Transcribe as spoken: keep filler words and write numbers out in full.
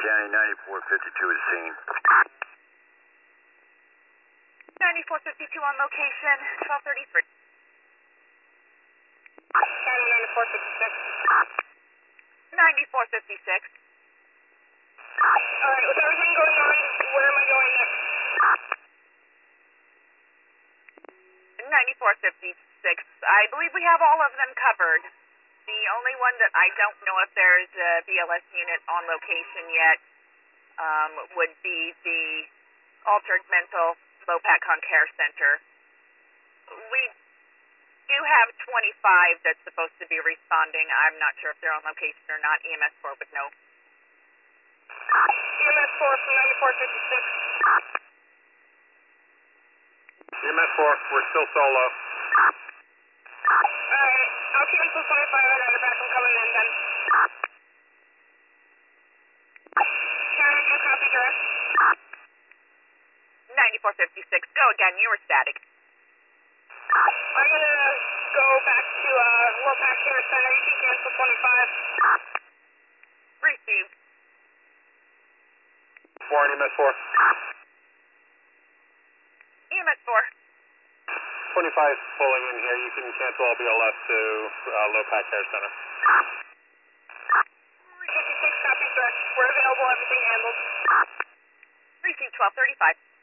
County ninety-four fifty-two is seen. ninety-four fifty-two on location, twelve thirty-three. County ninety-four fifty-six. ninety-four fifty-six. Alright, with everything going on, where am I going next? ninety-four fifty-six. I believe we have all of them covered. The only one that I don't know if there's a B L S unit on location yet um, would be the Altered Mental Low PATCON Care Center. We do have twenty-five that's supposed to be responding. I'm not sure if they're on location or not. E M S four would know. E M S four from ninety-four fifty-six. E M S four, we're still solo. Alright, I'll keep until twenty-five. I got your back. I'm coming in then. County, do you copy direct? ninety-four fifty-six. Go again. You were static. I'm gonna go back to uh, Low Pack Care Center. You can cancel twenty-five. Received. four on E M S four. E M S four. twenty-five pulling in here. You can cancel all B L S to uh, Low Pack Care Center. fifty-six copies direct. We're available. Everything handled. Received twelve thirty-five.